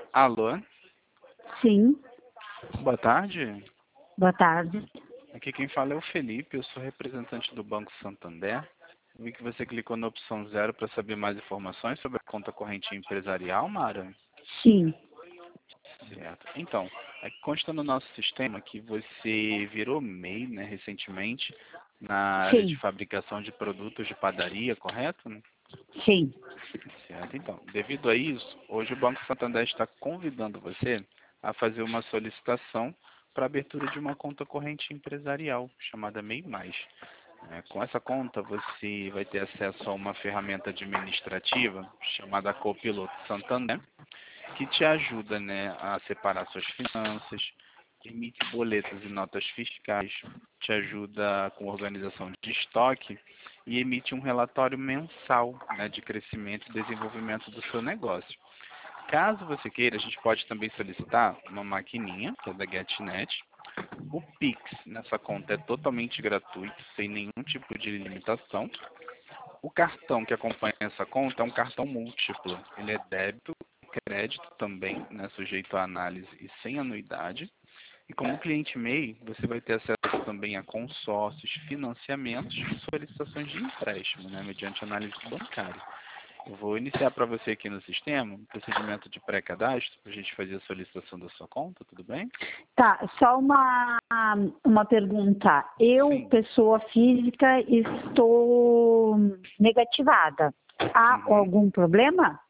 Alô, Sim, boa tarde. boa tarde. Aqui quem fala é o Felipe, eu sou representante do Banco Santander. Vi que você clicou na opção 0 para saber mais informações sobre a conta corrente empresarial, Mara. Sim, Certo. Então, consta no nosso sistema que você virou MEI, né, recentemente, na área de sim, fabricação de produtos de padaria, correto? sim. Certo. Então, devido a isso, hoje o Banco Santander está convidando você a fazer uma solicitação para a abertura de uma conta corrente empresarial, chamada MEI+. Com essa conta, você vai ter acesso a uma ferramenta administrativa chamada Copiloto Santander, que te ajuda, né, a separar suas finanças, emite boletos e notas fiscais, te ajuda com organização de estoque e emite um relatório mensal, né, de crescimento e desenvolvimento do seu negócio. Caso você queira, a gente pode também solicitar uma maquininha, que é da GetNet. O Pix nessa conta é totalmente gratuito, sem nenhum tipo de limitação. O cartão que acompanha essa conta é um cartão múltiplo. Ele é débito e crédito também, né, sujeito à análise e sem anuidade. E como cliente MEI, você vai ter acesso também a consórcios, financiamentos e solicitações de empréstimo, né, mediante análise bancária. Eu vou iniciar para você aqui no sistema um procedimento de pré-cadastro para a gente fazer a solicitação da sua conta, tudo bem? Tá, só uma pergunta. Eu, Sim. pessoa física, estou negativada. Há Uhum. algum problema?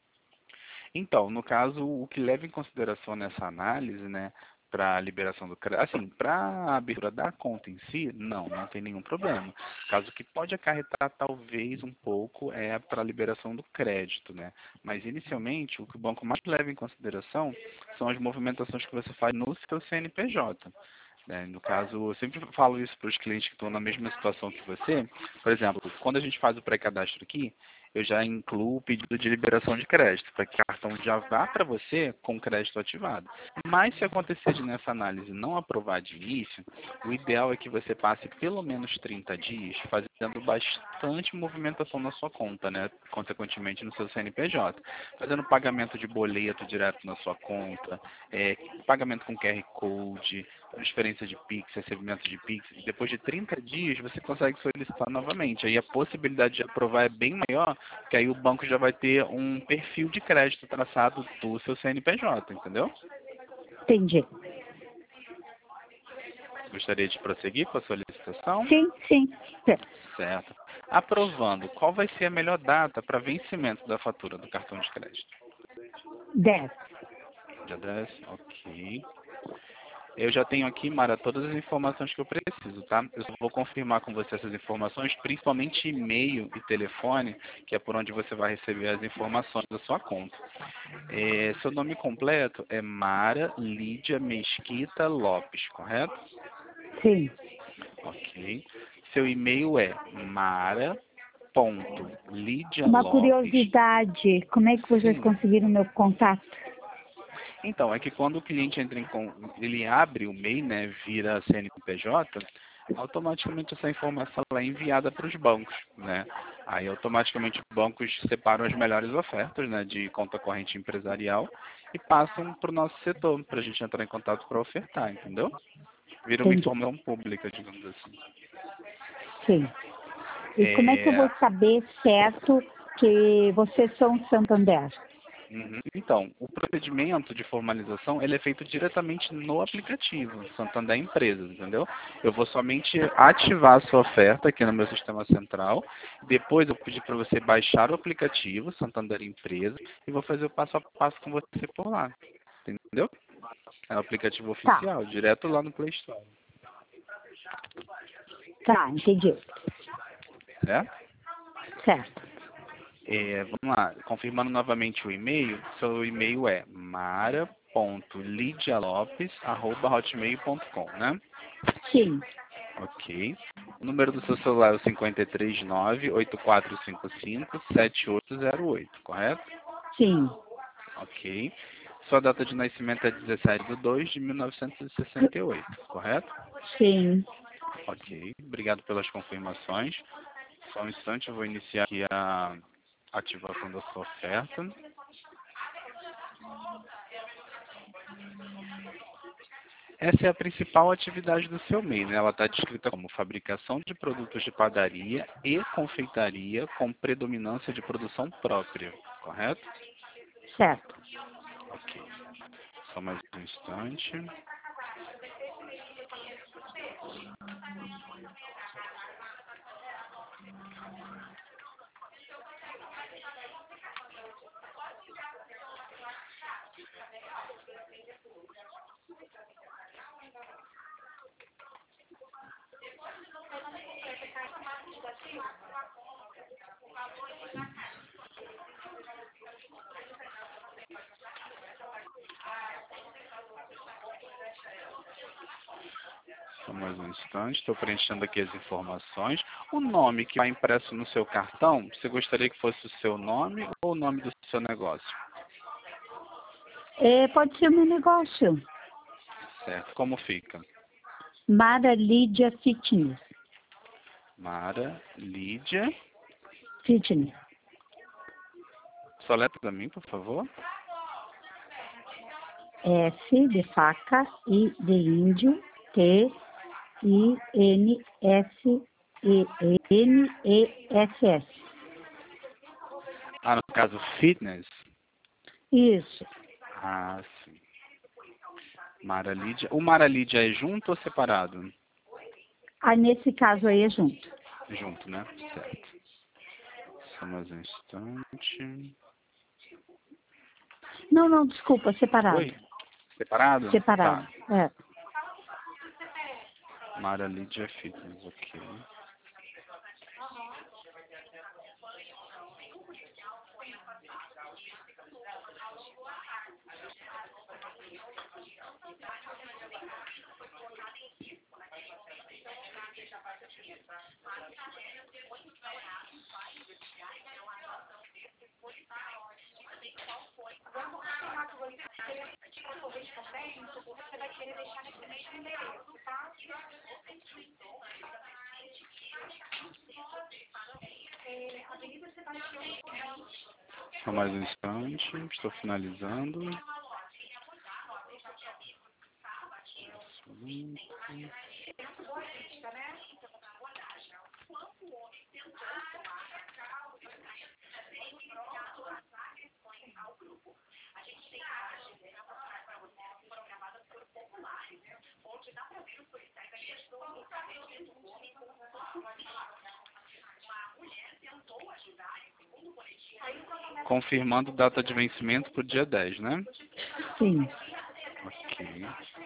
Então, no caso, o que leva em consideração nessa análise, né, para a liberação do crédito, assim, para a abertura da conta em si, não tem nenhum problema. Caso que pode acarretar talvez um pouco é para a liberação do crédito, né? Mas inicialmente, o que o banco mais leva em consideração são as movimentações que você faz no seu CNPJ. Né? No caso, eu sempre falo isso para os clientes que estão na mesma situação que você. Por exemplo, quando a gente faz o pré-cadastro aqui, eu já incluo o pedido de liberação de crédito, para que o cartão já vá para você com crédito ativado. Mas se acontecer de nessa análise não aprovar de início, o ideal é que você passe pelo menos 30 dias fazendo bastante movimentação na sua conta, né? Consequentemente no seu CNPJ. Fazendo pagamento de boleto direto na sua conta, pagamento com QR Code, transferência de Pix, recebimento de Pix. Depois de 30 dias, você consegue solicitar novamente. Aí a possibilidade de aprovar é bem maior, porque aí o banco já vai ter um perfil de crédito traçado do seu CNPJ, entendeu? Entendi. Gostaria de prosseguir com a solicitação? Sim, sim. Certo. Aprovando, qual vai ser a melhor data para vencimento da fatura do cartão de crédito? 10. Dia 10? Ok. Eu já tenho aqui, Mara, todas as informações que eu preciso, tá? Eu só vou confirmar com você essas informações, principalmente e-mail e telefone, que é por onde você vai receber as informações da sua conta. Seu nome completo é Mara Lídia Mesquita Lopes, correto? Sim. Ok. Seu e-mail é Uma mara.lidialopes. curiosidade, como é que vocês Sim. conseguiram meu contato? Então, é que quando o cliente entra ele abre o MEI, né, vira CNPJ, automaticamente essa informação ela é enviada para os bancos, né? Aí automaticamente os bancos separam as melhores ofertas, né, de conta corrente empresarial e passam para o nosso setor, para a gente entrar em contato para ofertar, entendeu? Vira uma Entendi. informação pública, digamos assim. Sim. E como é que eu É, vou saber certo que vocês são Santander? Então, o procedimento de formalização ele é feito diretamente no aplicativo Santander Empresas, entendeu? Eu vou somente ativar a sua oferta aqui no meu sistema central. Depois eu vou pedir para você baixar o aplicativo Santander Empresas e vou fazer o passo a passo com você por lá, entendeu? É o aplicativo Tá, oficial, direto lá no Play Store, tá, entendi. certo? Certo. Vamos lá, confirmando novamente o e-mail, seu e-mail é mara.lidialopes@hotmail.com, né? Sim, Ok. O número do seu celular é o 539-8455-7808, correto? sim, Ok. Sua data de nascimento é 17/2/1968, correto? sim. Ok. Obrigado pelas confirmações. Só um instante, eu vou iniciar aqui a ativação da sua oferta. Essa é a principal atividade do seu MEI, né? Ela está descrita como fabricação de produtos de padaria e confeitaria com predominância de produção própria, correto? Certo. Ok. Só mais um instante. Só mais um instante, estou preenchendo aqui as informações. O nome que vai impresso no seu cartão, você gostaria que fosse o seu nome ou o nome do seu negócio? Pode ser o meu negócio. Certo. Como fica? Mara Lídia Fitness. Mara Lídia. Fitness. Soletra para mim, por favor. F de faca, I de índio, T, I, N, S, E, N, E, S, S. Ah, no caso, fitness. Isso. Ah, sim. Mara Lídia. O Mara Lídia é junto ou separado? Nesse caso aí é junto. Junto, né? Certo. Só mais um instante. Não, desculpa, separado. Oi? Separado? Separado. Tá. Mara Lídia Fitness, ok. Só mais um instante, estou finalizando. Confirmando data de vencimento para o dia 10, né? Sim. Ok.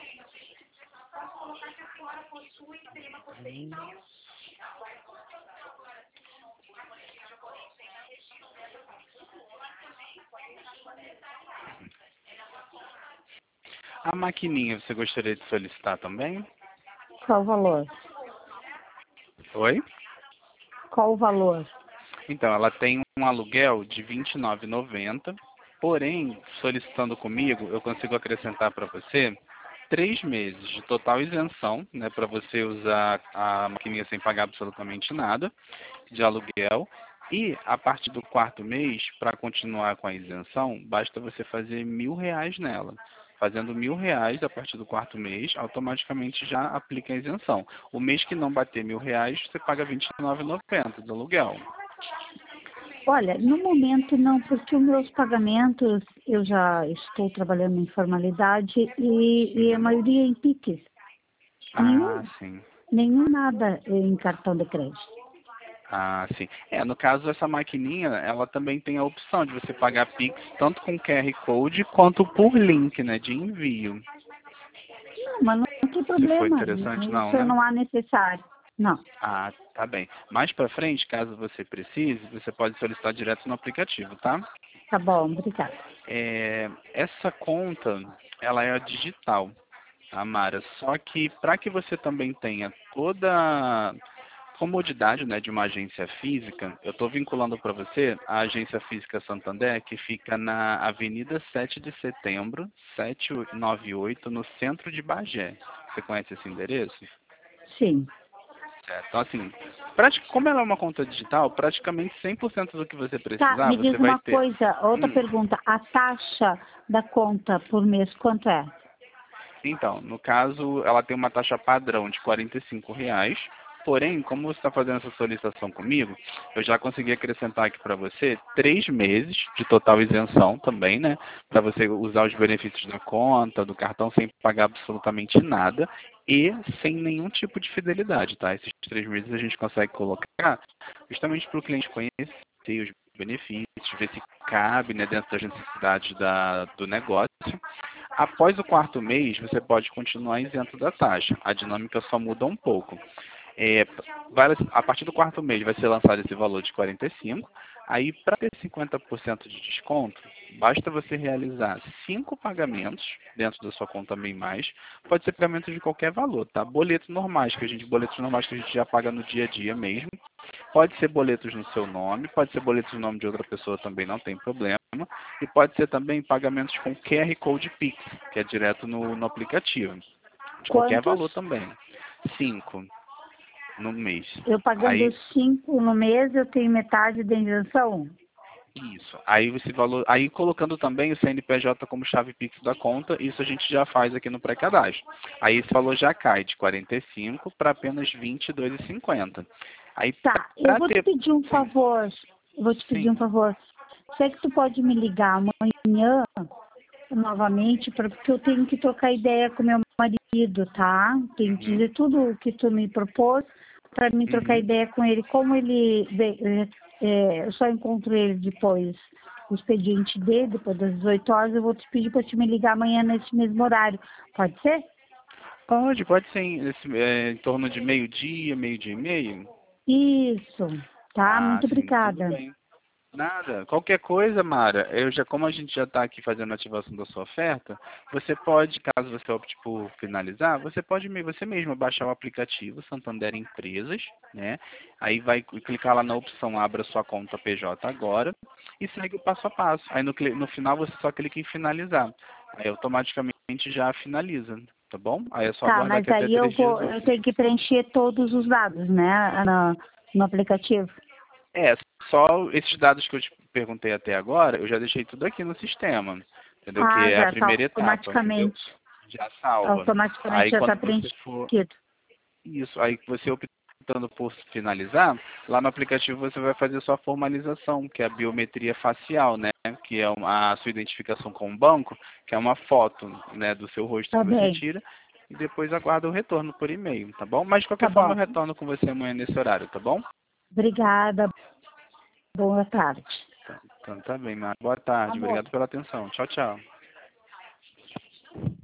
A maquininha você gostaria de solicitar também? Qual o valor? Oi? Qual o valor? Então, ela tem um aluguel de R$ 29,90, porém, solicitando comigo, eu consigo acrescentar para você 3 meses de total isenção, né, para você usar a maquininha sem pagar absolutamente nada de aluguel. E a partir do 4º mês, para continuar com a isenção, basta você fazer R$ 1.000 nela. Fazendo R$ 1.000 a partir do 4º mês, automaticamente já aplica a isenção. O mês que não bater R$ 1.000, você paga R$ 29,90 do aluguel. Olha, no momento não, porque os meus pagamentos, eu já estou trabalhando em formalidade e a maioria em PIX. Ah, sim. Nenhum nada em cartão de crédito. Ah, sim. No caso, essa maquininha, ela também tem a opção de você pagar Pix tanto com QR Code quanto por link, né, de envio. Não, mas não tem Se for problema. interessante, não, Isso né? não há necessário. Não. Ah, tá bem. Mais pra frente, caso você precise, você pode solicitar direto no aplicativo, tá? Tá bom, obrigada. Essa conta, ela é digital, tá, Mara? Só que para que você também tenha toda a comodidade, né, de uma agência física, eu estou vinculando para você a agência física Santander, que fica na Avenida 7 de Setembro, 798, no centro de Bagé. Você conhece esse endereço? Sim. Certo. Então, assim, como ela é uma conta digital, praticamente 100% do que você Tá, precisar, me você diz vai uma ter. coisa, outra pergunta. A taxa da conta por mês, quanto é? Então, no caso, ela tem uma taxa padrão de R$ 45. Porém, como você está fazendo essa solicitação comigo, eu já consegui acrescentar aqui para você 3 meses de total isenção também, né? Para você usar os benefícios da conta, do cartão, sem pagar absolutamente nada e sem nenhum tipo de fidelidade, tá? Esses 3 meses a gente consegue colocar justamente para o cliente conhecer os benefícios, ver se cabe, né, dentro das necessidades do negócio. Após o quarto mês, você pode continuar isento da taxa. A dinâmica só muda um pouco. A partir do quarto mês vai ser lançado esse valor de 45. Aí, para ter 50% de desconto, basta você realizar 5 pagamentos dentro da sua conta Bem Mais. Pode ser pagamento de qualquer valor, tá? Boletos normais que a gente já paga no dia a dia mesmo. Pode ser boletos no seu nome, pode ser boletos no nome de outra pessoa também, não tem problema. E pode ser também pagamentos com QR Code Pix, que é direto no aplicativo. De qualquer Quantos? valor também. 5 no mês. Eu pagando Aí, 5 no mês, eu tenho metade da isenção? isso. Aí esse valor, aí colocando também o CNPJ como chave Pix da conta, isso a gente já faz aqui no pré-cadastro. Aí esse valor já cai de 45 para apenas R$ 22,50. Aí Tá, eu para vou te ter, pedir um sim, favor. Eu vou te pedir sim. um favor. Sei que tu pode me ligar amanhã novamente, porque eu tenho que trocar ideia com meu marido, tá? Tenho que Uhum, dizer tudo o que tu me propôs para mim trocar uhum. ideia com ele. Como ele eu só encontro ele depois o expediente dele, depois das 18 horas, eu vou te pedir para te me ligar amanhã nesse mesmo horário. Pode ser? Pode ser em torno de meio-dia e meio. Isso, tá? Ah, Muito sim, tudo obrigada. bem. Nada. Qualquer coisa, Mara, como a gente já está aqui fazendo a ativação da sua oferta, você pode, caso você opte por finalizar, você mesmo baixar o aplicativo Santander Empresas, né? Aí vai clicar lá na opção Abra sua conta PJ agora e segue o passo a passo. Aí no final você só clica em finalizar. Aí automaticamente já finaliza, tá bom? Aí é só Tá, aguardar mas que até aí 3 dias eu úteis. tenho que preencher todos os dados, né, no aplicativo. É, só esses dados que eu te perguntei até agora, eu já deixei tudo aqui no sistema, entendeu? Que Ah, é a já está primeira etapa, entendeu? automaticamente. Já salva. Automaticamente Aí já está quando você for, preenchido. isso, aí você optando por finalizar, lá no aplicativo você vai fazer sua formalização, que é a biometria facial, né? Que é a sua identificação com o banco, que é uma foto, né, do seu rosto Tá que você bem, tira, e depois aguarda o retorno por e-mail, tá bom? Mas de tá qualquer forma eu bom. retorno com você amanhã nesse horário, tá bom? Obrigada, boa tarde. Então tá bem, Mar. Boa tarde. Amor. Obrigado pela atenção. Tchau, tchau.